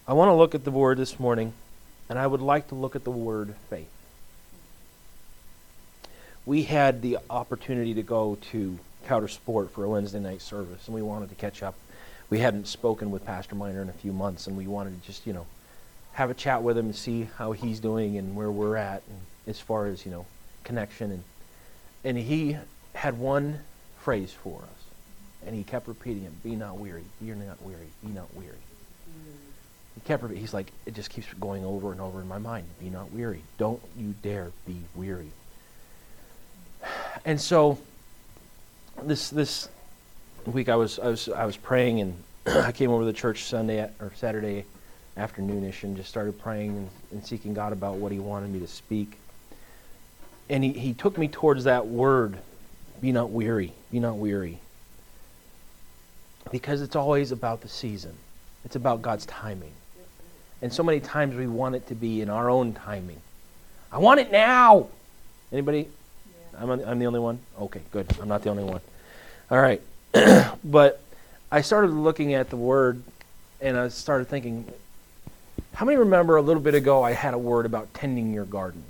I want to look at the word this morning, and I would like to look at the word faith. We had the opportunity to go to Couder Sport for a Wednesday night service, and we wanted to catch up. We hadn't spoken with Pastor Miner in a few months, and we wanted to just, have a chat with him and see how he's doing and where we're at, and as far as, connection. And he had one phrase for us, and he kept repeating it: be not weary, be not weary, be not weary. He kept repeating. He's like, it just keeps going over and over in my mind. Be not weary. Don't you dare be weary. And so this week I was praying, and I came over to the church Saturday afternoonish and just started praying and seeking God about what he wanted me to speak. And he took me towards that word, be not weary, be not weary. Because it's always about the season. It's about God's timing. And so many times we want it to be in our own timing. I want it now. Anybody? Yeah. I'm the only one? Okay, good. I'm not the only one. All right. But I started looking at the word, and I started thinking, how many remember a little bit ago I had a word about tending your garden?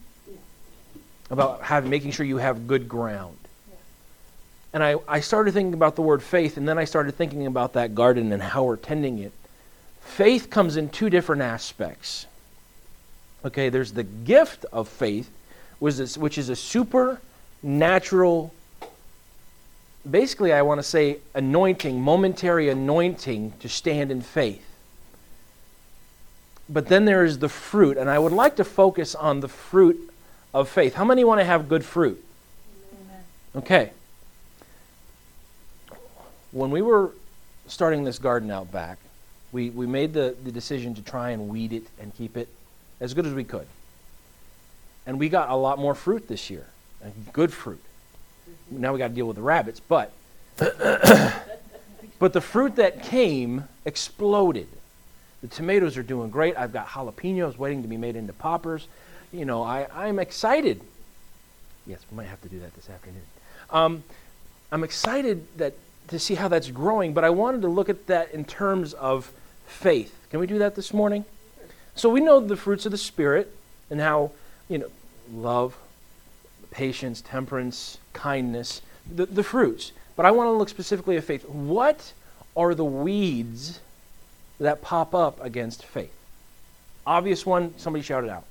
About making sure you have good ground. And I started thinking about the word faith, and then I started thinking about that garden and how we're tending it. Faith comes in two different aspects. Okay, there's the gift of faith, which is a supernatural, basically I want to say anointing, momentary anointing to stand in faith. But then there is the fruit, and I would like to focus on the fruit of faith. How many want to have good fruit? Amen. Okay. When we were starting this garden out back, we made the decision to try and weed it and keep it as good as we could. And we got a lot more fruit this year, good fruit. Now we got to deal with the rabbits, but the fruit that came exploded. The tomatoes are doing great. I've got jalapenos waiting to be made into poppers. I'm excited. Yes, we might have to do that this afternoon. I'm excited to see how that's growing, but I wanted to look at that in terms of faith. Can we do that this morning? So we know the fruits of the Spirit and how, love, patience, temperance, kindness, the fruits. But I want to look specifically at faith. What are the weeds that pop up against faith? Obvious one, somebody shout it out.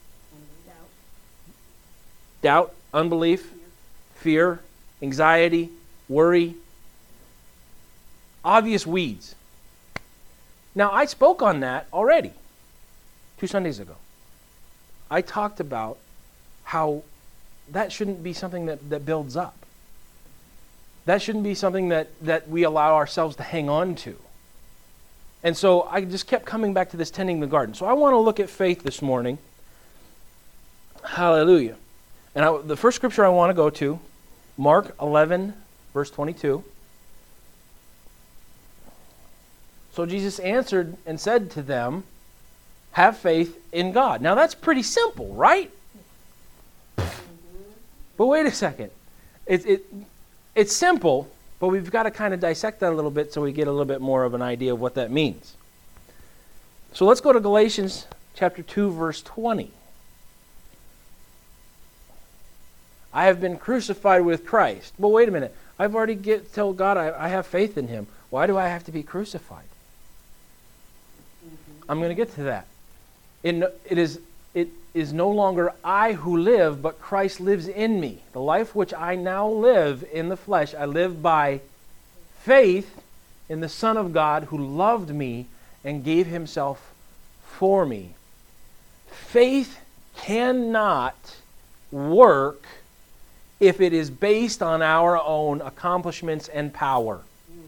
Doubt, unbelief, fear, anxiety, worry. Obvious weeds. Now, I spoke on that already 2 Sundays ago. I talked about how that shouldn't be something that builds up. That shouldn't be something that we allow ourselves to hang on to. And so I just kept coming back to this tending the garden. So I want to look at faith this morning. Hallelujah. And the first scripture I want to go to, Mark 11, verse 22. So Jesus answered and said to them, have faith in God. Now that's pretty simple, right? But wait a second. It's simple, but we've got to kind of dissect that a little bit so we get a little bit more of an idea of what that means. So let's go to Galatians chapter 2, verse 20. I have been crucified with Christ. Well, wait a minute. I've already told God I have faith in him. Why do I have to be crucified? I'm going to get to that. It is no longer I who live, but Christ lives in me. The life which I now live in the flesh, I live by faith in the Son of God who loved me and gave himself for me. Faith cannot work if it is based on our own accomplishments and power.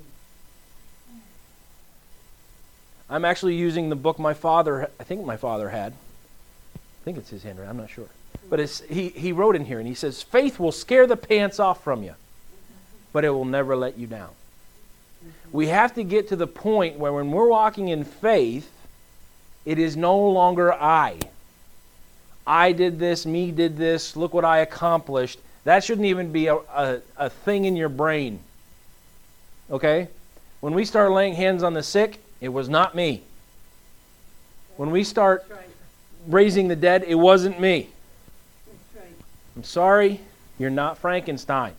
I'm actually using the book I think my father had. I think it's his handwriting, I'm not sure. But he wrote in here, and he says, faith will scare the pants off from you, but it will never let you down. We have to get to the point where when we're walking in faith, it is no longer I. I did this, me did this, look what I accomplished. That shouldn't even be a thing in your brain. Okay? When we start laying hands on the sick, it was not me. When we start raising the dead, it wasn't me. That's right. I'm sorry, you're not Frankenstein.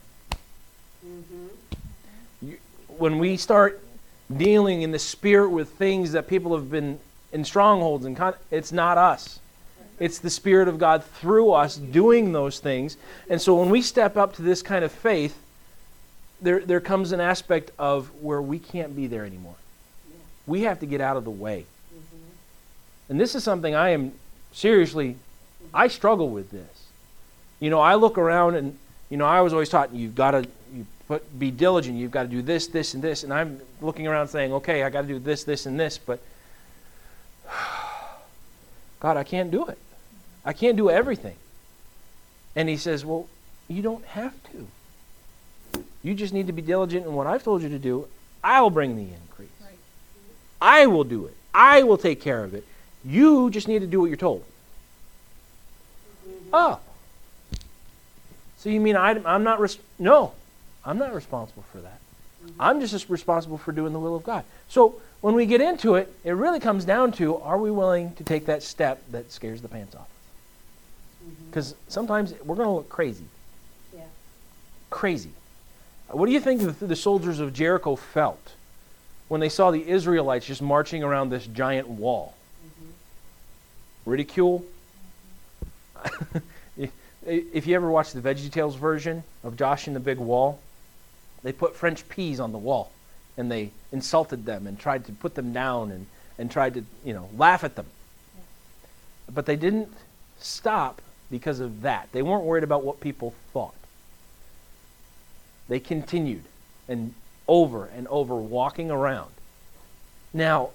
When we start dealing in the spirit with things that people have been in strongholds, and it's not us. It's the Spirit of God through us doing those things. And so when we step up to this kind of faith, there comes an aspect of where we can't be there anymore. We have to get out of the way. And this is something I struggle with this. I look around and, I was always taught you've got to be diligent. You've got to do this, this, and this. And I'm looking around saying, okay, I got to do this, this, and this. But, God, I can't do it. I can't do everything. And he says, well, you don't have to. You just need to be diligent in what I've told you to do. I'll bring the increase. Right. I will do it. I will take care of it. You just need to do what you're told. Oh. So you mean I'm not no, I'm not responsible for that. I'm just responsible for doing the will of God. So when we get into it, it really comes down to, are we willing to take that step that scares the pants off? Because sometimes we're going to look crazy. Yeah. Crazy. What do you think the soldiers of Jericho felt when they saw the Israelites just marching around this giant wall? Ridicule? If you ever watch the VeggieTales version of Josh and the Big Wall, they put French peas on the wall, and they insulted them and tried to put them down and tried to, laugh at them. But they didn't stop because of that. They weren't worried about what people thought. They continued and over walking around. Now,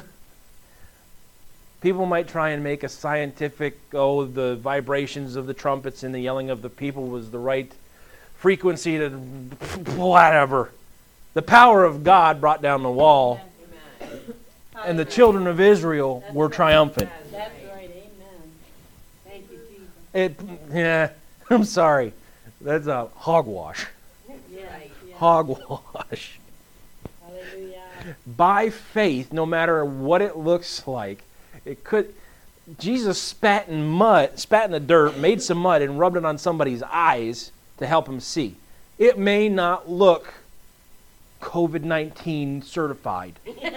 people might try and make a scientific, the vibrations of the trumpets and the yelling of the people was the right frequency to whatever. The power of God brought down the wall. Amen. And the children of Israel were triumphant. That's right. Amen. Thank you, Jesus. I'm sorry. That's a hogwash. Yeah. Hogwash. Hallelujah. By faith, no matter what it looks like, Jesus spat in the dirt, made some mud, and rubbed it on somebody's eyes to help him see. It may not look COVID-19 certified.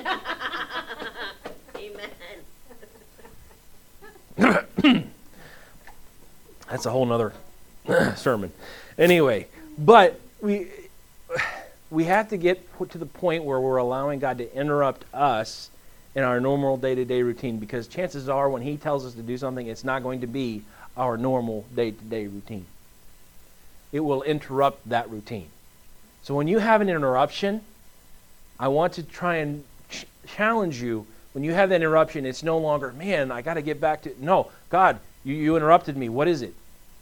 Amen. That's a whole nother sermon. Anyway, but we have to get to the point where we're allowing God to interrupt us in our normal day-to-day routine, because chances are when he tells us to do something, it's not going to be our normal day-to-day routine. It will interrupt that routine. So when you have an interruption, I want to try and challenge you. When you have that interruption, it's no longer, man, I got to get back to... No, God, you interrupted me. What is it?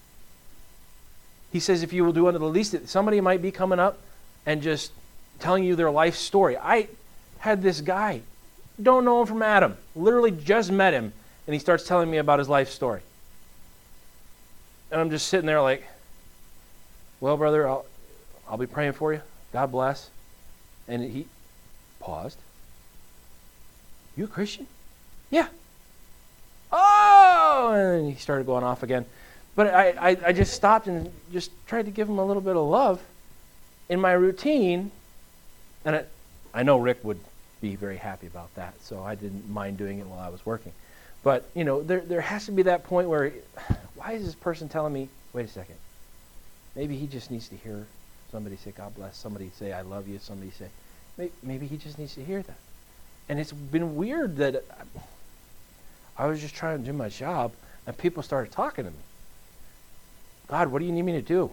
He says if you will do unto the least, somebody might be coming up and just telling you their life story. I had this guy, don't know him from Adam, literally just met him, and he starts telling me about his life story. And I'm just sitting there like, well, brother, I'll be praying for you. God bless. And he paused. You a Christian? Yeah. Oh! And he started going off again. But I just stopped and just tried to give him a little bit of love in my routine. And I know Rick would be very happy about that, so I didn't mind doing it while I was working. But, there has to be that point where, why is this person telling me, wait a second, maybe he just needs to hear somebody say, God bless, somebody say, I love you, somebody say, maybe he just needs to hear that. And it's been weird that I was just trying to do my job, and people started talking to me. God, what do you need me to do?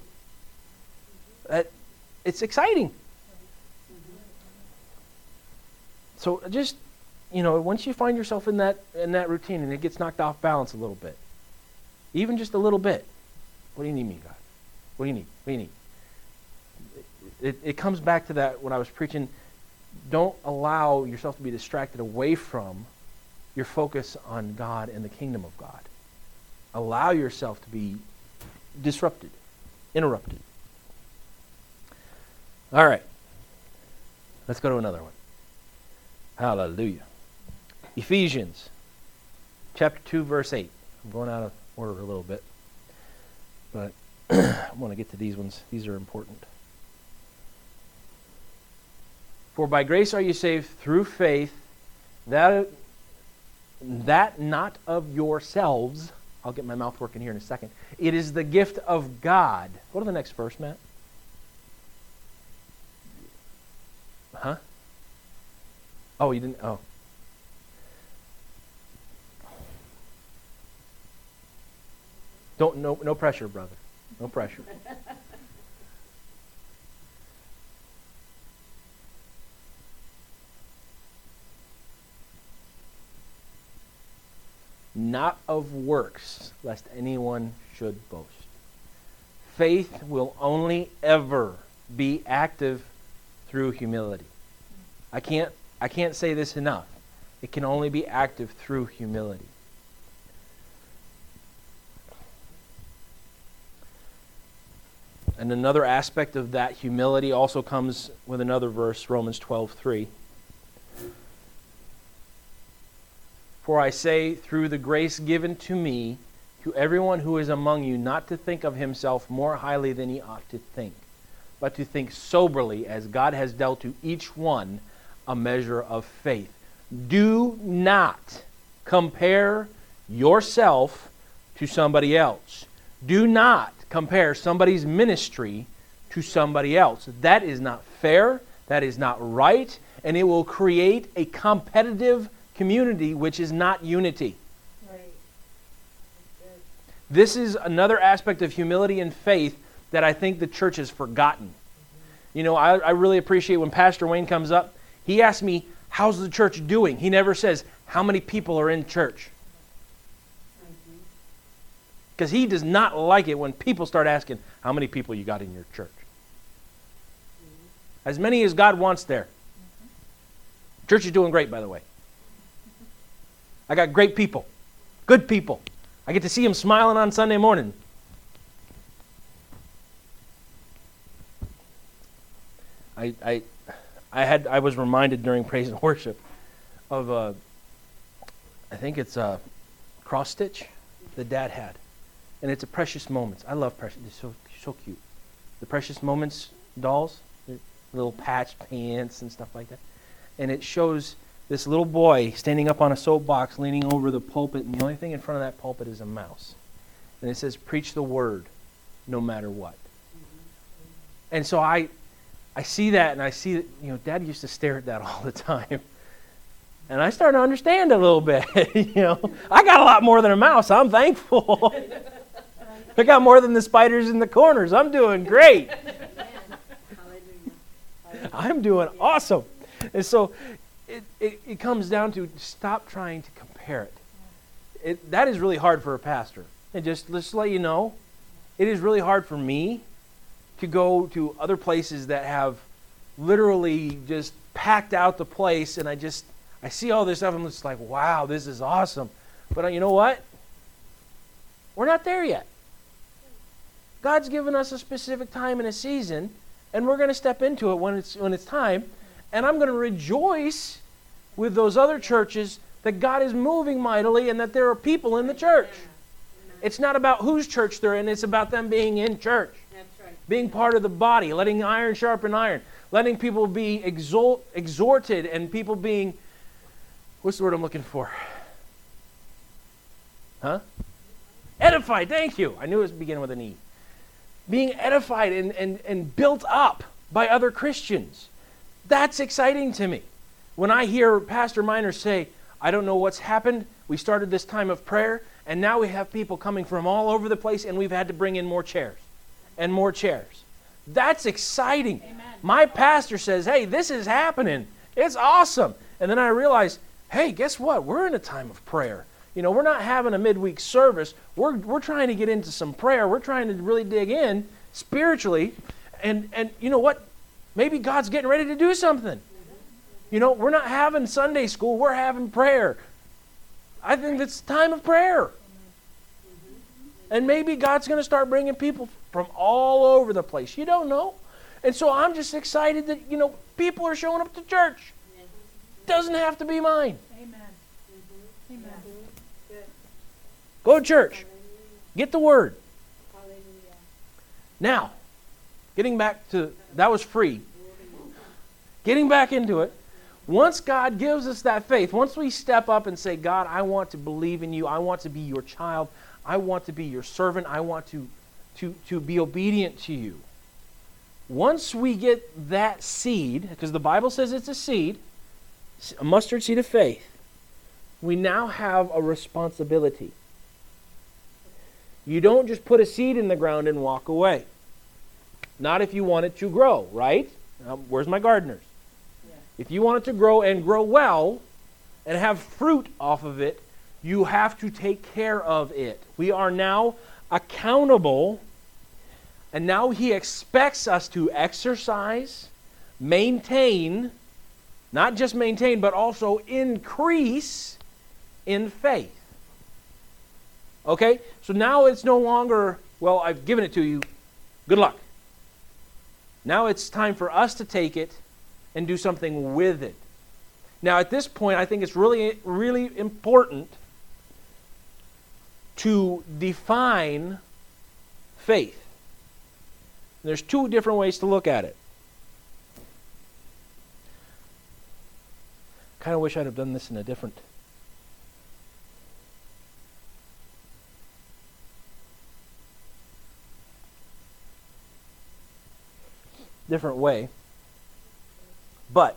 It's exciting. So just, once you find yourself in that routine and it gets knocked off balance a little bit, even just a little bit, what do you need me, God? What do you need? What do you need? It comes back to that when I was preaching, don't allow yourself to be distracted away from your focus on God and the kingdom of God. Allow yourself to be disrupted, interrupted. All right. Let's go to another one. Hallelujah. Ephesians chapter 2, verse 8. I'm going out of order a little bit, but I want to get to these ones. These are important. For by grace are you saved through faith, that not of yourselves. I'll get my mouth working here in a second. It is the gift of God. Go to the next verse, Matt. Huh? Oh, you didn't? Oh. No pressure, brother. No pressure. Not of works, lest anyone should boast. Faith will only ever be active through humility. I can't say this enough. It can only be active through humility. And another aspect of that humility also comes with another verse, Romans 12:3. For I say, through the grace given to me, to everyone who is among you, not to think of himself more highly than he ought to think, but to think soberly, as God has dealt to each one a measure of faith. Do not compare yourself to somebody else. Do not compare somebody's ministry to somebody else. That is not fair. That is not right. And it will create a competitive community, which is not unity. Right. This is another aspect of humility and faith that I think the church has forgotten. Mm-hmm. You know, I really appreciate when Pastor Wayne comes up, he asks me, how's the church doing? He never says, how many people are in church? Because he does not like it when people start asking, how many people you got in your church? As many as God wants there. Church is doing great, by the way. I got great people, good people. I get to see them smiling on Sunday morning. I was reminded during praise and worship of I think it's a cross stitch that Dad had, and it's a Precious Moments. I love Precious. They're so cute. The Precious Moments dolls, little patched pants and stuff like that, and it shows this little boy standing up on a soapbox leaning over the pulpit, and the only thing in front of that pulpit is a mouse. And it says, preach the word no matter what. And so I see that, and I see that, you know, Dad used to stare at that all the time. And I started to understand a little bit. You know, I got a lot more than a mouse. I'm thankful. I got more than the spiders in the corners. I'm doing great. I'm doing awesome. And so it comes down to stop trying to compare it. That is really hard for a pastor. And just to let you know, it is really hard for me to go to other places that have literally just packed out the place, and I see all this stuff, and I'm just like, wow, this is awesome. But you know what? We're not there yet. God's given us a specific time and a season, and we're going to step into it when it's time. And I'm going to rejoice with those other churches that God is moving mightily and that there are people in the church. It's not about whose church they're in. It's about them being in church. That's right. Being part of the body, letting iron sharpen iron, letting people be exhorted, and people being, what's the word I'm looking for? Huh? Edified, thank you. I knew it was beginning with an E. Being edified and built up by other Christians. That's exciting to me. When I hear Pastor Miner say, I don't know what's happened, we started this time of prayer, and now we have people coming from all over the place, and we've had to bring in more chairs and more chairs. That's exciting. Amen. My pastor says, hey, this is happening. It's awesome. And then I realize, hey, guess what? We're in a time of prayer. You know, we're not having a midweek service. We're trying to get into some prayer. We're trying to really dig in spiritually. And you know what? Maybe God's getting ready to do something. You know, we're not having Sunday school. We're having prayer. I think it's time of prayer. And maybe God's going to start bringing people from all over the place. You don't know. And so I'm just excited that, you know, people are showing up to church. Doesn't have to be mine. Amen. Amen. Go to church. Get the Word. Now, getting back to, that was free. Getting back into it. Once God gives us that faith, once we step up and say, God, I want to believe in you. I want to be your child. I want to be your servant. I want to be obedient to you. Once we get that seed, because the Bible says it's a seed, a mustard seed of faith, we now have a responsibility. You don't just put a seed in the ground and walk away. Not if you want it to grow, right? Where's my gardeners? Yeah. If you want it to grow and grow well and have fruit off of it, you have to take care of it. We are now accountable, and now He expects us to exercise, maintain, not just maintain, but also increase in faith. Okay? So now it's no longer, well, I've given it to you. Good luck. Now it's time for us to take it and do something with it. Now at this point, I think it's really, really important to define faith. There's two different ways to look at it. Kind of wish I'd have done this in a different way. But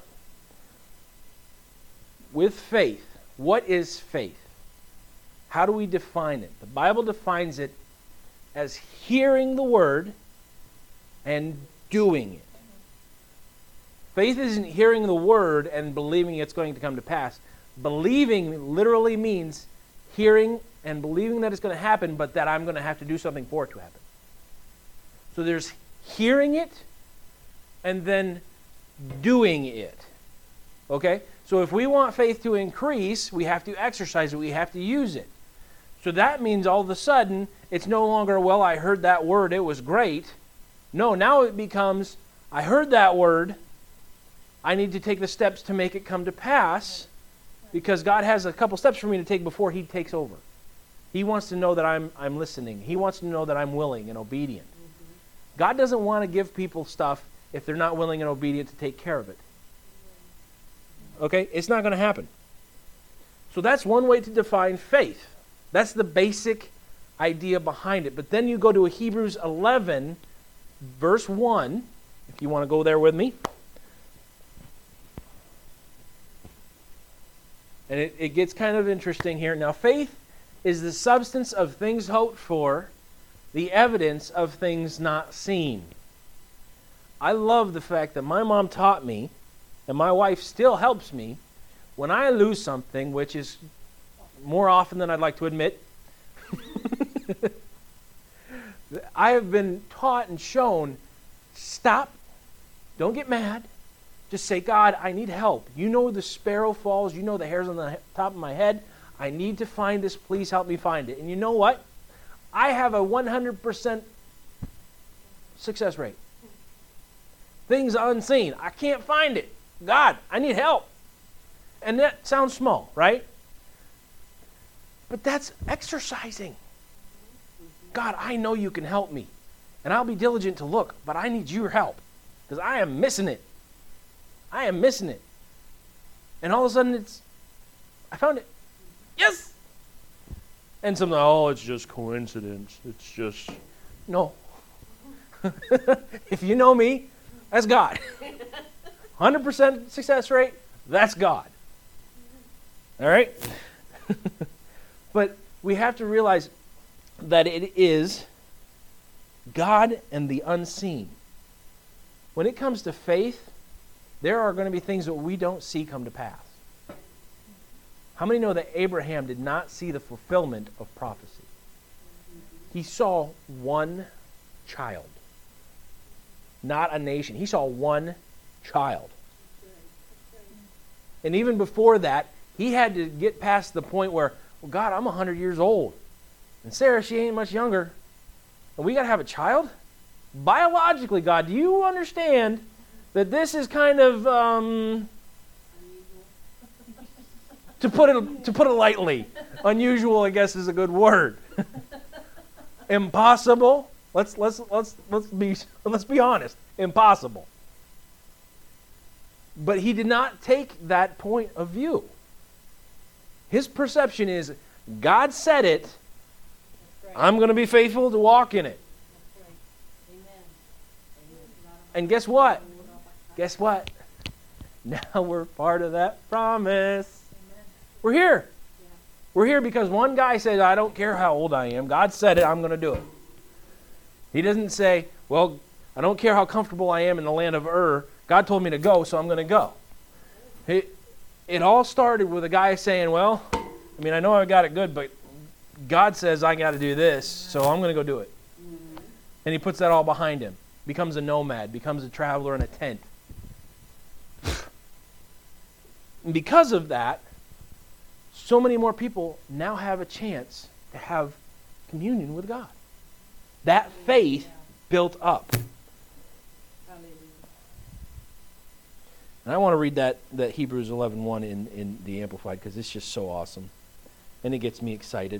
with faith, what is faith? How do we define it? The Bible defines it as hearing the word and doing it. Faith isn't hearing the word and believing it's going to come to pass. Believing literally means hearing and believing that it's going to happen, but that I'm going to have to do something for it to happen. So there's hearing it and then doing it. Okay? So if we want faith to increase, we have to exercise it. We have to use it. So that means all of a sudden, it's no longer, well, I heard that word, it was great. No, now it becomes, I heard that word, I need to take the steps to make it come to pass, because God has a couple steps for me to take before He takes over. He wants to know that I'm listening. He wants to know that I'm willing and obedient. God doesn't want to give people stuff if they're not willing and obedient to take care of it. Okay? It's not going to happen. So that's one way to define faith. That's the basic idea behind it. But then you go to Hebrews 11, verse 1, if you want to go there with me. And it gets kind of interesting here. Now, faith is the substance of things hoped for, the evidence of things not seen. I love the fact that my mom taught me, and my wife still helps me, when I lose something, which is more often than I'd like to admit, I have been taught and shown, stop, don't get mad, just say, God, I need help. You know the sparrow falls, you know the hairs on the top of my head, I need to find this, please help me find it. And you know what? I have a 100% success rate. Things unseen, I can't find it. God, I need help. And that sounds small, right? But that's exercising. God, I know you can help me. And I'll be diligent to look, but I need your help. Because I am missing it. I am missing it. And all of a sudden I found it. Yes! And some, oh, it's just coincidence. It's just, no. If you know me, that's God. 100% success rate, that's God. All right? But we have to realize that it is God and the unseen. When it comes to faith, there are going to be things that we don't see come to pass. How many know that Abraham did not see the fulfillment of prophecy? He saw one child, not a nation. He saw one child. And even before that, he had to get past the point where, well, God, I'm 100 years old. And Sarah, she ain't much younger. And we got to have a child? Biologically, God, do you understand that this is kind of, To put it lightly. Unusual, I guess, is a good word. Impossible. Let's be honest. Impossible. But he did not take that point of view. His perception is, God said it, Right. I'm going to be faithful to walk in it. That's right. Amen. And guess what? Guess what? Now we're part of that promise. Amen. We're here. Yeah. We're here because one guy said, I don't care how old I am. God said it, I'm going to do it. He doesn't say, well, I don't care how comfortable I am in the land of Ur. God told me to go, so I'm going to go. It all started with a guy saying, well, I mean, I know I got it good, but God says I got to do this, so I'm going to go do it. Mm-hmm. And he puts that all behind him. Becomes a nomad, becomes a traveler in a tent. And because of that, so many more people now have a chance to have communion with God. That faith built up. Hallelujah. And I want to read that Hebrews 11:1 in the Amplified because it's just so awesome. And it gets me excited.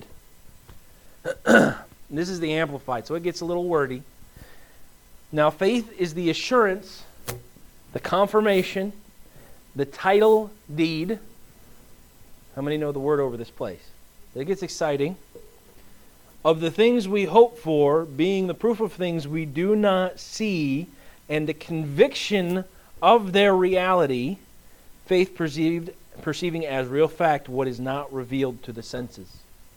This is the Amplified, so it gets a little wordy. Now, faith is the assurance, the confirmation, the title deed. How many know the word over this place? It gets exciting. Of the things we hope for, being the proof of things we do not see, and the conviction of their reality, faith perceiving as real fact what is not revealed to the senses.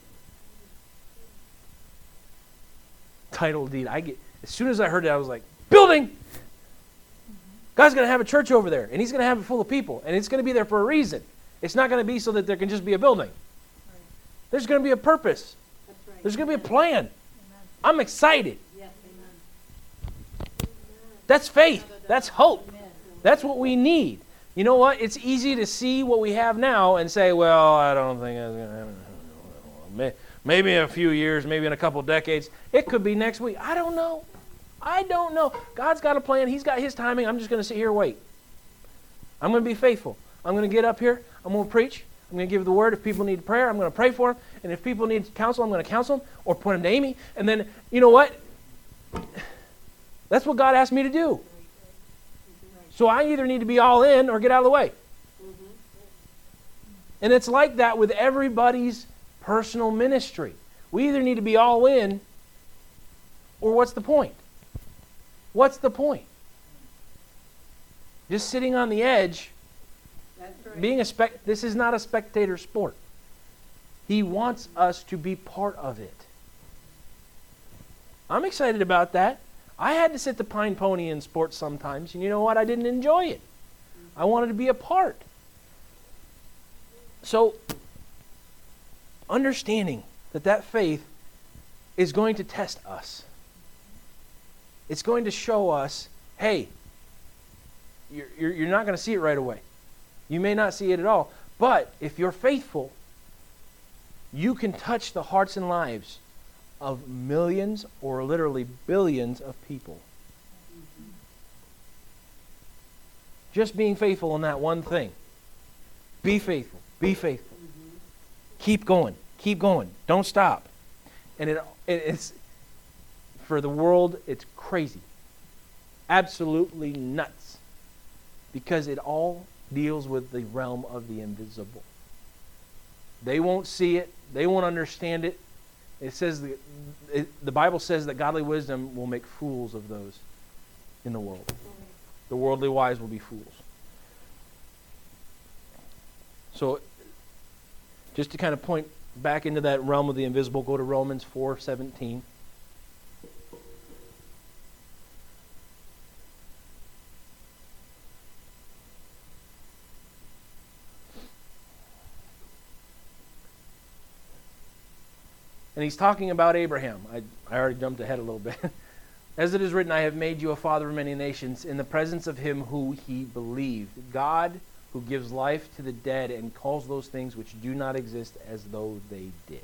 Title deed. As soon as I heard it, I was like, building! God's going to have a church over there, and he's going to have it full of people, and it's going to be there for a reason. It's not going to be so that there can just be a building. Right. There's going to be a purpose. That's right. There's going to be a plan. Amen. I'm excited. Yes, amen. That's faith. That's hope. Amen. That's what we need. You know what? It's easy to see what we have now and say, well, I don't think that's going to happen. Maybe in a few years, maybe in a couple decades. It could be next week. I don't know. I don't know. God's got a plan. He's got his timing. I'm just going to sit here and wait. I'm going to be faithful. I'm going to get up here. I'm going to preach. I'm going to give the word. If people need prayer, I'm going to pray for them. And if people need counsel, I'm going to counsel them or point them to Amy. And then, you know what? That's what God asked me to do. So I either need to be all in or get out of the way. Mm-hmm. And it's like that with everybody's personal ministry. We either need to be all in or what's the point? What's the point? Just sitting on the edge, That's right. being this is not a spectator sport. He wants us to be part of it. I'm excited about that. I had to sit the pine pony in sports sometimes, and you know what? I didn't enjoy it. I wanted to be a part. So, understanding that faith is going to test us. It's going to show us, hey, you're not going to see it right away. You may not see it at all. But if you're faithful, you can touch the hearts and lives of millions or literally billions of people. Just being faithful in that one thing. Be faithful. Be faithful. Keep going. Keep going. Don't stop. And it's for the world, it's crazy. Absolutely nuts. Because it all deals with the realm of the invisible. They won't see it. They won't understand it. It says the Bible says that godly wisdom will make fools of those in the world. The worldly wise will be fools. So, just to kind of point back into that realm of the invisible, go to Romans 4:17. And he's talking about Abraham. I already jumped ahead a little bit. As it is written, I have made you a father of many nations in the presence of him who he believed. God who gives life to the dead and calls those things which do not exist as though they did.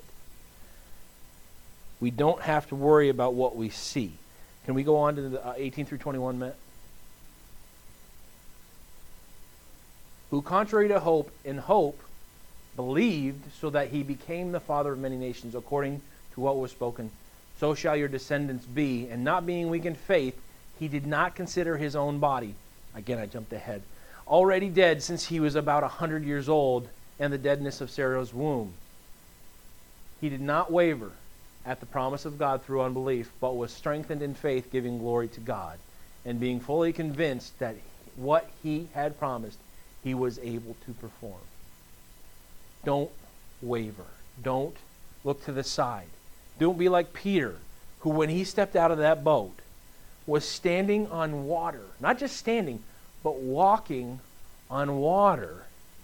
We don't have to worry about what we see. Can we go on to the 18 through 21, Matt? Who contrary to hope, in hope, believed so that he became the father of many nations, according to what was spoken. So shall your descendants be. And not being weak in faith, he did not consider his own body. Again, I jumped ahead. Already dead since he was about 100 years old, and the deadness of Sarah's womb. He did not waver at the promise of God through unbelief, but was strengthened in faith, giving glory to God, and being fully convinced that what he had promised, he was able to perform. Don't waver. Don't look to the side. Don't be like Peter, who when he stepped out of that boat was standing on water. Not just standing, but walking on water.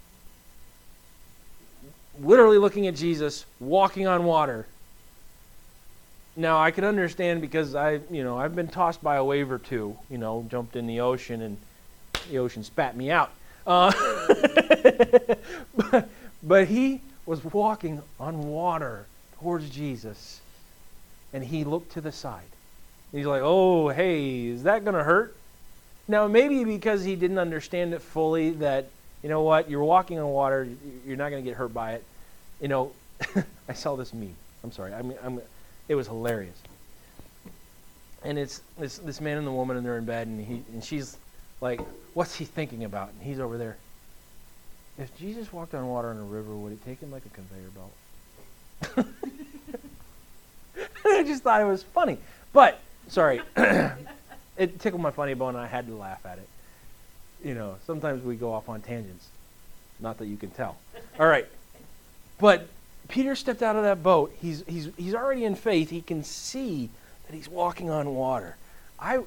Literally looking at Jesus, walking on water. Now, I can understand because I've been tossed by a wave or two, jumped in the ocean and the ocean spat me out. But he was walking on water towards Jesus, and he looked to the side. He's like, oh, hey, is that going to hurt? Now, maybe because he didn't understand it fully that, you know what, you're walking on water, you're not going to get hurt by it. I saw this meme. I'm sorry. It was hilarious. And it's this man and the woman, and they're in bed, and she's like, what's he thinking about? And he's over there. If Jesus walked on water in a river, would it take him like a conveyor belt? I just thought it was funny. But, sorry, it tickled my funny bone, and I had to laugh at it. Sometimes we go off on tangents. Not that you can tell. All right. But Peter stepped out of that boat. He's already in faith. He can see that he's walking on water. I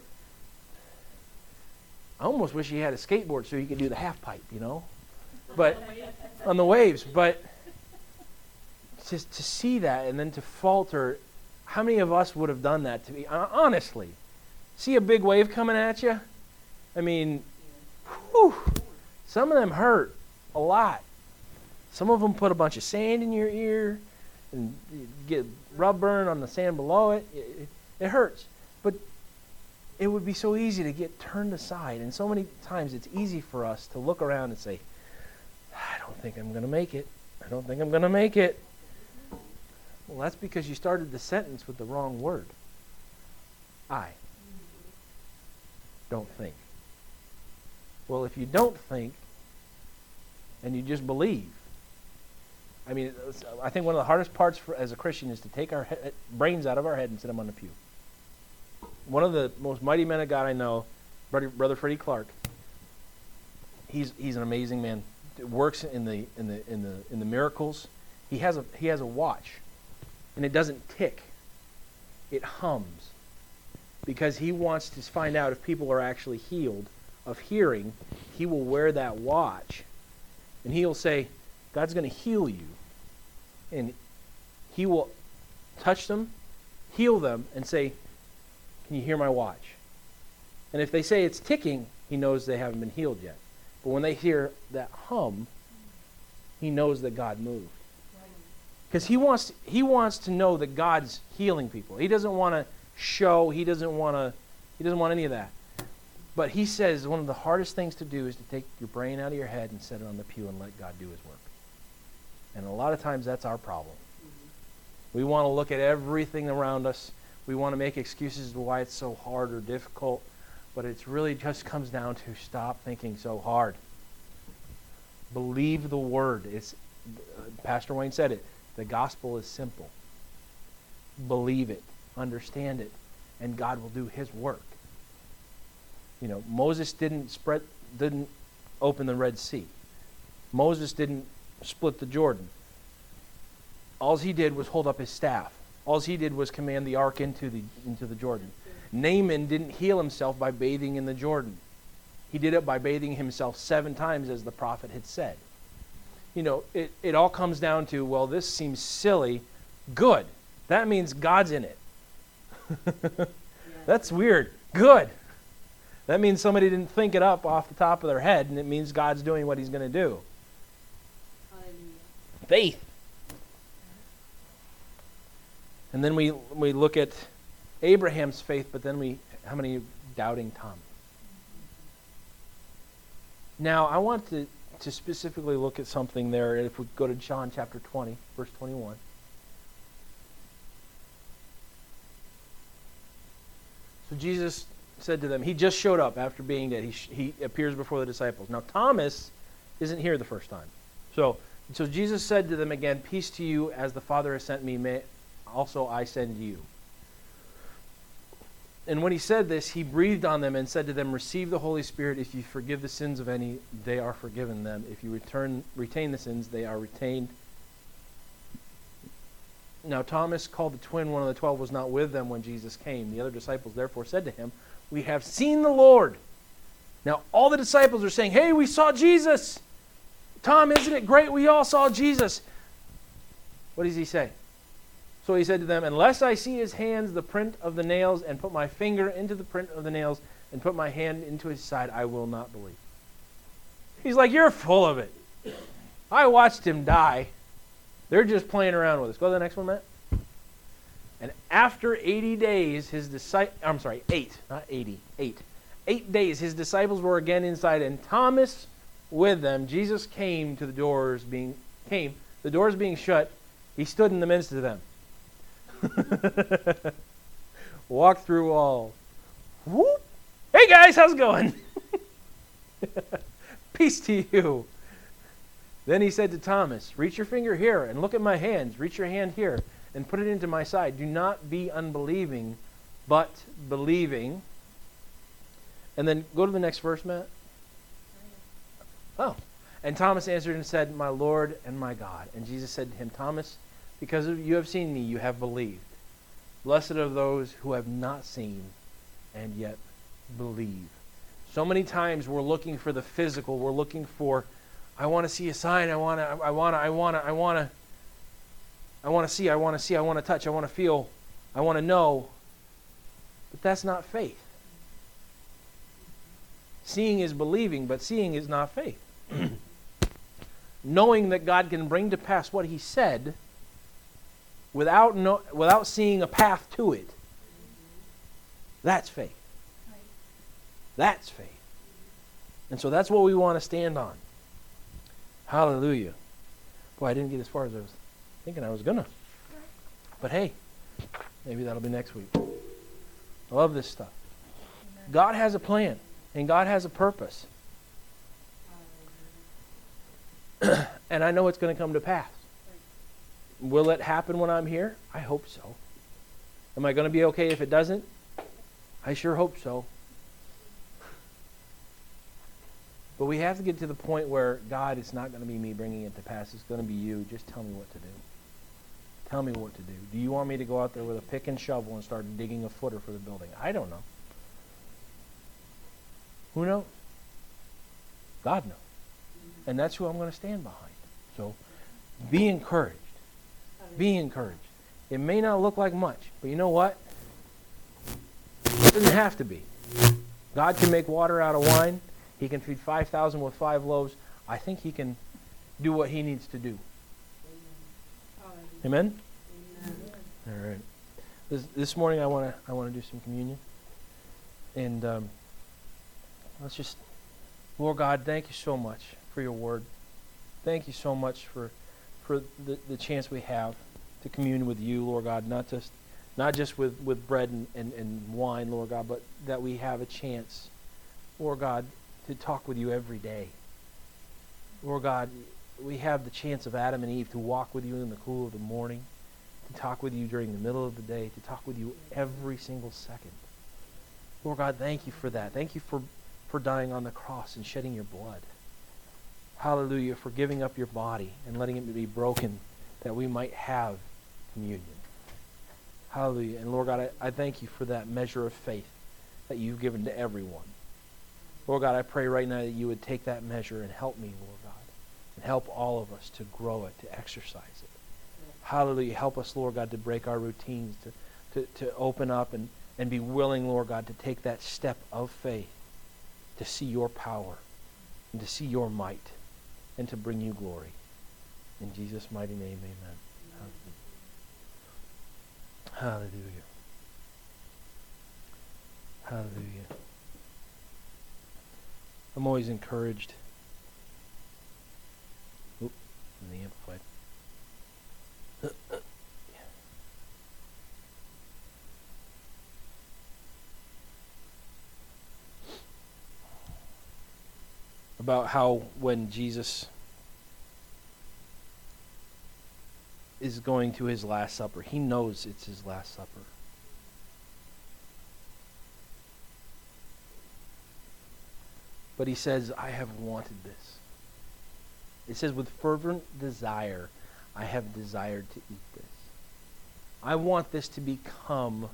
almost wish he had a skateboard so he could do the half pipe, But on the waves. But just to see that and then to falter, how many of us would have done that to me? Honestly, see a big wave coming at you? I mean, whew, some of them hurt a lot. Some of them put a bunch of sand in your ear and you get rub burn on the sand below it. It hurts. But it would be so easy to get turned aside. And so many times it's easy for us to look around and say, I don't think I'm going to make it. I don't think I'm going to make it. Well, that's because you started the sentence with the wrong word. I don't think. Well, if you don't think and you just believe, I think one of the hardest parts as a Christian is to take our brains out of our head and sit them on the pew. One of the most mighty men of God I know, Brother Freddie Clark, he's an amazing man. Works in the miracles. He has a watch, and it doesn't tick. It hums, because he wants to find out if people are actually healed of hearing. He will wear that watch, and he'll say, God's going to heal you, and he will touch them, heal them, and say, can you hear my watch? And if they say it's ticking, he knows they haven't been healed yet. But when they hear that hum, he knows that God moved. Because he wants to know that God's healing people. He doesn't want to show, he doesn't want any of that. But he says one of the hardest things to do is to take your brain out of your head and set it on the pew and let God do his work. And a lot of times that's our problem. We want to look at everything around us. We want to make excuses to why it's so hard or difficult. But it really just comes down to stop thinking so hard. Believe the word. Pastor Wayne said it. The gospel is simple. Believe it. Understand it. And God will do his work. Moses didn't open the Red Sea. Moses didn't split the Jordan. All he did was hold up his staff. All he did was command the ark into the Jordan. Naaman didn't heal himself by bathing in the Jordan. He did it by bathing himself 7 times, as the prophet had said. It all comes down to, well, this seems silly. Good. That means God's in it. That's weird. Good. That means somebody didn't think it up off the top of their head, and it means God's doing what he's going to do. Hallelujah. Faith. And then we look at Abraham's faith, but then how many doubting Thomas? Now, I want to to specifically look at something there. If we go to John chapter 20, verse 21. So Jesus said to them, he just showed up after being dead. He appears before the disciples. Now Thomas isn't here the first time. So Jesus said to them again, peace to you, as the Father has sent me, may also I send you. And when he said this, he breathed on them and said to them, receive the Holy Spirit. If you forgive the sins of any, they are forgiven them. If you retain the sins, they are retained. Now Thomas, called the twin, one of the 12, was not with them when Jesus came. The other disciples therefore said to him, we have seen the Lord. Now all the disciples are saying, hey, we saw Jesus. Tom, isn't it great? We all saw Jesus. What does he say? So he said to them, unless I see his hands, the print of the nails, and put my finger into the print of the nails, and put my hand into his side, I will not believe. He's like, you're full of it. I watched him die. They're just playing around with us. Go to the next one, Matt. And after 80 days, his disciples, 8 days, his disciples were again inside, and Thomas with them. Jesus came to the doors being shut. He stood in the midst of them. Walked through all. Whoop. Hey guys, how's it going? Peace to you. Then he said to Thomas, reach your finger here and look at my hands. Reach your hand here and put it into my side. Do not be unbelieving, but believing. And then go to the next verse, Matt. Oh. And Thomas answered and said, my Lord and my God. And Jesus said to him, Thomas, because you have seen me, you have believed. Blessed are those who have not seen and yet believe. So many times we're looking for the physical. We're looking for, I want to see a sign. I want to see, I want to touch, I want to feel, I want to know. But that's not faith. Seeing is believing, but seeing is not faith. Knowing that God can bring to pass what he said without seeing a path to it. That's faith. That's faith. And so that's what we want to stand on. Hallelujah. Boy, I didn't get as far as I was thinking I was going to. But hey, maybe that'll be next week. I love this stuff. God has a plan, and God has a purpose. And I know it's going to come to pass. Will it happen when I'm here? I hope so. Am I going to be okay if it doesn't? I sure hope so. But we have to get to the point where, God, it's not going to be me bringing it to pass. It's going to be you. Just tell me what to do. Tell me what to do. Do you want me to go out there with a pick and shovel and start digging a footer for the building? I don't know. Who knows? God knows. And that's who I'm going to stand behind. So be encouraged. Be encouraged. It may not look like much, but you know what? It doesn't have to be. God can make water out of wine. He can feed 5,000 with 5 loaves. I think he can do what he needs to do. Amen? Amen. All right. This morning I want to do some communion. And let's just, Lord God, thank you so much for your word. Thank you so much for the chance we have to commune with you, Lord God, not just with bread and wine, Lord God, but that we have a chance, Lord God, to talk with you every day. Lord God, we have the chance of Adam and Eve to walk with you in the cool of the morning, to talk with you during the middle of the day, to talk with you every single second. Lord God, thank you for that. Thank you for dying on the cross and shedding your blood. Hallelujah, for giving up your body and letting it be broken that we might have communion. Hallelujah. And Lord God, I thank you for that measure of faith that you've given to everyone. Lord God, I pray right now that you would take that measure and help me, Lord God, and help all of us to grow it, to exercise it. Hallelujah. Help us, Lord God, to break our routines, to open up and be willing, Lord God, to take that step of faith to see your power and to see your might and to bring you glory. In Jesus' mighty name, amen. Hallelujah. Hallelujah. I'm always encouraged in the Amplified. About how when Jesus is going to his Last Supper, he knows it's his Last Supper. But he says, I have wanted this. It says, with fervent desire, I have desired to eat this. I want this to become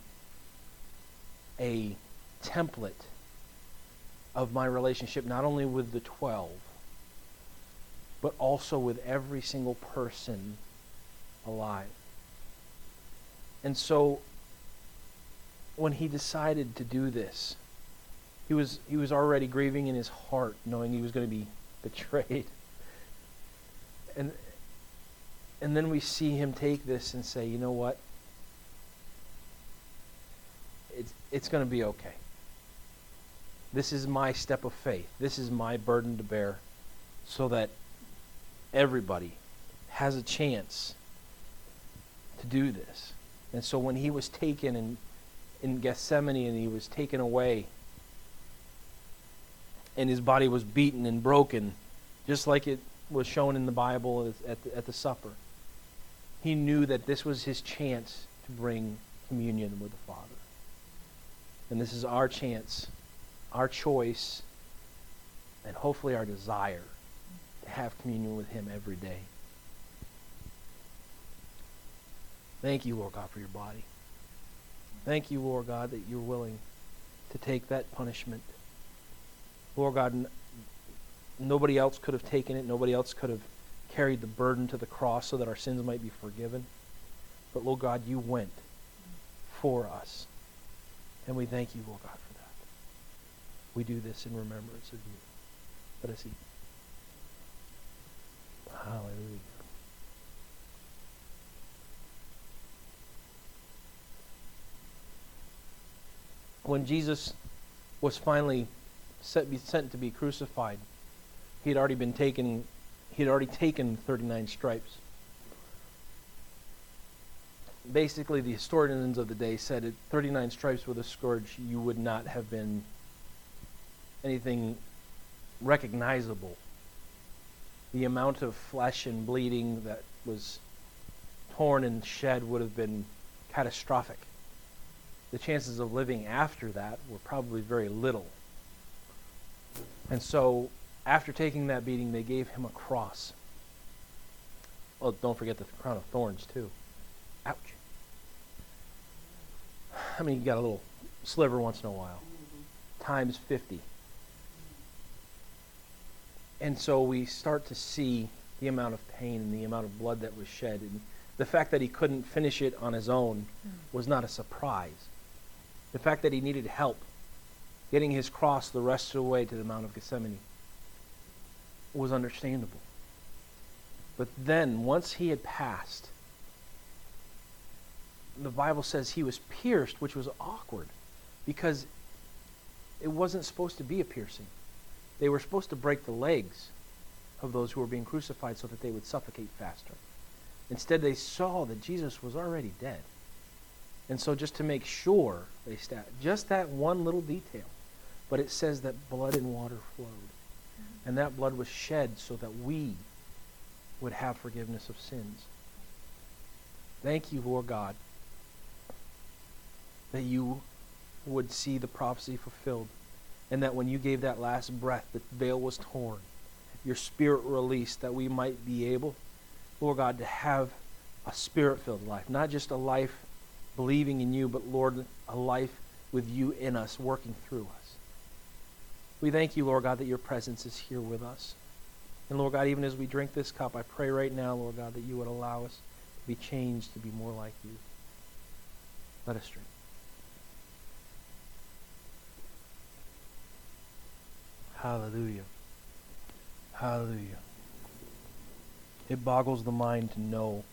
a template of my relationship, not only with the 12, but also with every single person alive. And so, when he decided to do this, he was already grieving in his heart, knowing he was going to be betrayed. And then we see him take this and say, you know what? It's going to be okay. This is my step of faith. This is my burden to bear so that everybody has a chance to do this. And so when he was taken in Gethsemane and he was taken away and his body was beaten and broken, just like it was shown in the Bible at the supper, he knew that this was his chance to bring communion with the Father. And this is our chance, our choice, and hopefully our desire to have communion with him every day. Thank you, Lord God, for your body. Thank you, Lord God, that you're willing to take that punishment. Lord God, nobody else could have taken it. Nobody else could have carried the burden to the cross so that our sins might be forgiven. But, Lord God, you went for us. And we thank you, Lord God, for that. We do this in remembrance of you. Let us eat. Hallelujah. When Jesus was finally sent to be crucified, he had already taken 39 stripes. Basically, the historians of the day said that 39 stripes with a scourge, you would not have been anything recognizable. The amount of flesh and bleeding that was torn and shed would have been catastrophic. The chances of living after that were probably very little. And so, after taking that beating, they gave him a cross. Well, don't forget the crown of thorns, too. Ouch. I mean, you got a little sliver once in a while. Times 50. And so we start to see the amount of pain and the amount of blood that was shed. And the fact that he couldn't finish it on his own was not a surprise. The fact that he needed help getting his cross the rest of the way to the Mount of Gethsemane was understandable. But then, once he had passed, the Bible says he was pierced, which was awkward, because it wasn't supposed to be a piercing. They were supposed to break the legs of those who were being crucified so that they would suffocate faster. Instead, they saw that Jesus was already dead. And so just to make sure, they stabbed. Just that one little detail. But it says that blood and water flowed. And that blood was shed so that we would have forgiveness of sins. Thank you, Lord God, that you would see the prophecy fulfilled, and that when you gave that last breath, the veil was torn, your spirit released, that we might be able, Lord God, to have a spirit-filled life, not just a life believing in you, but, Lord, a life with you in us, working through us. We thank you, Lord God, that your presence is here with us. And, Lord God, even as we drink this cup, I pray right now, Lord God, that you would allow us to be changed to be more like you. Let us drink. Hallelujah. Hallelujah. It boggles the mind to know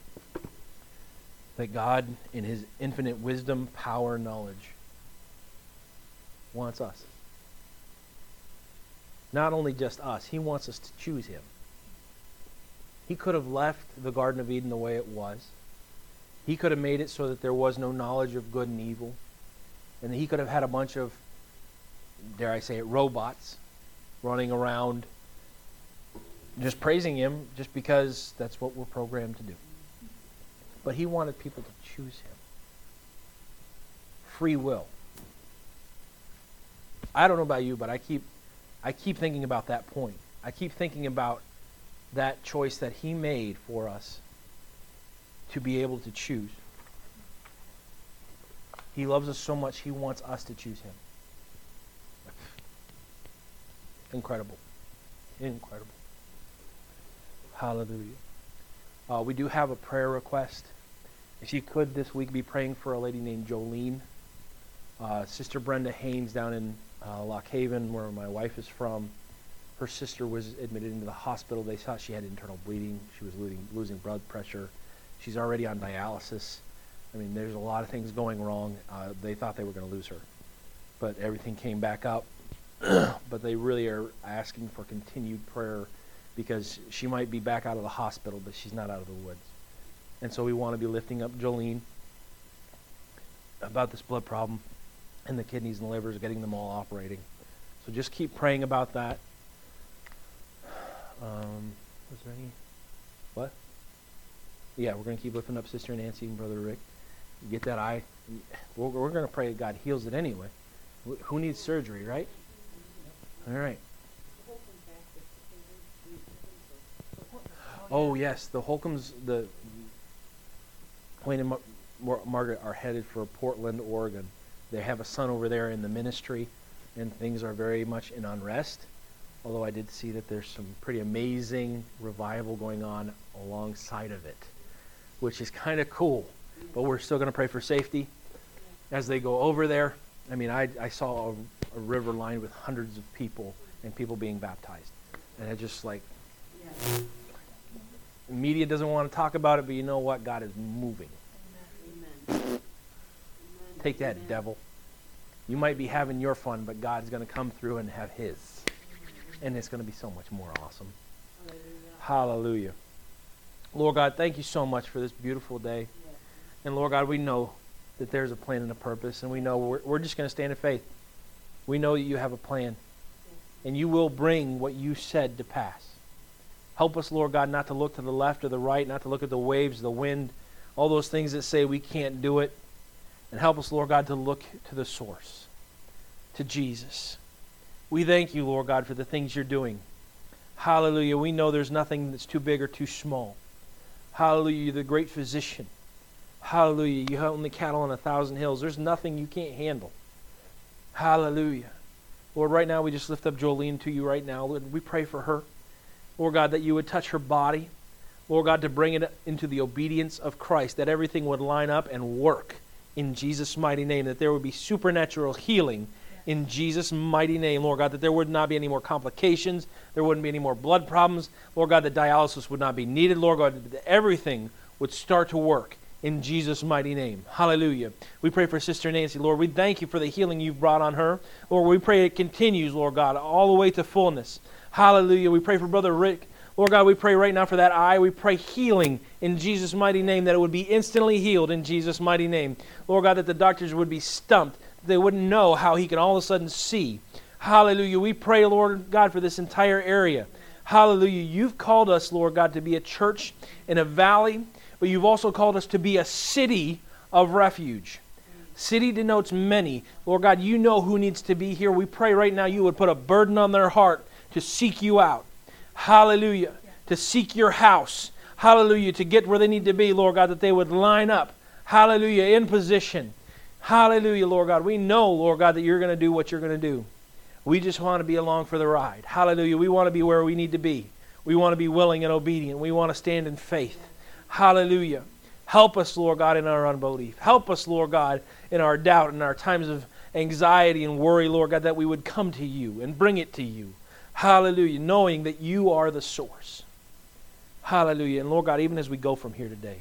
that God, in his infinite wisdom, power, and knowledge, wants us. Not only just us, he wants us to choose him. He could have left the Garden of Eden the way it was. He could have made it so that there was no knowledge of good and evil. And he could have had a bunch of, dare I say it, robots running around just praising him just because that's what we're programmed to do. But he wanted people to choose him. Free will. I don't know about you, but I keep thinking about that point. I keep thinking about that choice that he made for us to be able to choose. He loves us so much, he wants us to choose him. Incredible. Incredible. Hallelujah. We do have a prayer request. If you could this week be praying for a lady named Jolene. Sister Brenda Haynes down in Lock Haven, where my wife is from. Her sister was admitted into the hospital. They thought she had internal bleeding. She was losing blood pressure. She's already on dialysis. I mean, there's a lot of things going wrong. They thought they were going to lose her. But everything came back up. But they really are asking for continued prayer because she might be back out of the hospital, but she's not out of the woods. And so we want to be lifting up Jolene about this blood problem and the kidneys and livers, getting them all operating. So just keep praying about that. Was there any? What? Yeah, we're going to keep lifting up Sister Nancy and Brother Rick. Get that eye. We're going to pray that God heals it anyway. Who needs surgery, right? All right. Oh, yes. The Holcombs, Wayne and Margaret are headed for Portland, Oregon. They have a son over there in the ministry, and things are very much in unrest. Although I did see that there's some pretty amazing revival going on alongside of it, which is kind of cool. But we're still going to pray for safety as they go over there. I mean, I saw a river lined with hundreds of people and people being baptized. And it's just like, the media doesn't want to talk about it, but you know what? God is moving. Amen. Take that, devil. You might be having your fun, but God's going to come through and have his. And it's going to be so much more awesome. Hallelujah. Lord God, thank you so much for this beautiful day. And Lord God, we know that there's a plan and a purpose, and we know we're just going to stand in faith. We know that you have a plan, and you will bring what you said to pass. Help us, Lord God, not to look to the left or the right, not to look at the waves, the wind, all those things that say we can't do it. And help us, Lord God, to look to the source, to Jesus. We thank you, Lord God, for the things you're doing. Hallelujah. We know there's nothing that's too big or too small. Hallelujah. You're the great physician. Hallelujah. You own the cattle on 1,000 hills. There's nothing you can't handle. Hallelujah. Lord, right now we just lift up Jolene to you right now. Lord, we pray for her. Lord God, that you would touch her body. Lord God, to bring it into the obedience of Christ, that everything would line up and work in Jesus' mighty name, that there would be supernatural healing in Jesus' mighty name, Lord God, that there would not be any more complications, there wouldn't be any more blood problems, Lord God, that dialysis would not be needed, Lord God, that everything would start to work in Jesus' mighty name. Hallelujah. We pray for Sister Nancy, Lord. We thank you for the healing you've brought on her. Lord, we pray it continues, Lord God, all the way to fullness. Hallelujah. We pray for Brother Rick. Lord God, we pray right now for that eye. We pray healing in Jesus' mighty name, that it would be instantly healed in Jesus' mighty name. Lord God, that the doctors would be stumped. They wouldn't know how he can all of a sudden see. Hallelujah. We pray, Lord God, for this entire area. Hallelujah. You've called us, Lord God, to be a church in a valley, but you've also called us to be a city of refuge. City denotes many. Lord God, you know who needs to be here. We pray right now you would put a burden on their heart to seek you out. Hallelujah. To seek your house. Hallelujah. To get where they need to be, Lord God, that they would line up. Hallelujah. In position. Hallelujah, Lord God. We know, Lord God, that you're going to do what you're going to do. We just want to be along for the ride. Hallelujah. We want to be where we need to be. We want to be willing and obedient. We want to stand in faith. Hallelujah. Help us, Lord God, in our unbelief. Help us, Lord God, in our doubt, in our times of anxiety and worry, Lord God, that we would come to you and bring it to you. Hallelujah. Knowing that you are the source. Hallelujah. And Lord God, even as we go from here today,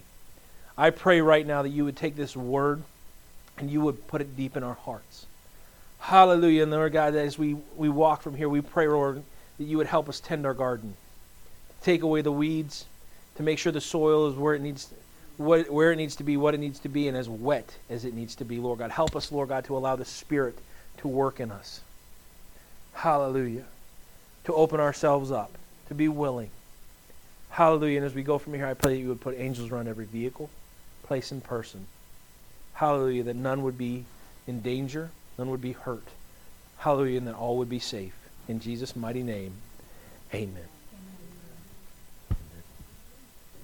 I pray right now that you would take this word and you would put it deep in our hearts. Hallelujah. And Lord God, as we walk from here, we pray, Lord, that you would help us tend our garden. Take away the weeds. to make sure the soil is where it needs where it needs to be, what it needs to be, and as wet as it needs to be, Lord God. Help us, Lord God, to allow the Spirit to work in us. Hallelujah. To open ourselves up, to be willing. Hallelujah. And as we go from here, I pray that you would put angels around every vehicle, place, and person. Hallelujah. That none would be in danger, none would be hurt. Hallelujah. And that all would be safe. In Jesus' mighty name, amen.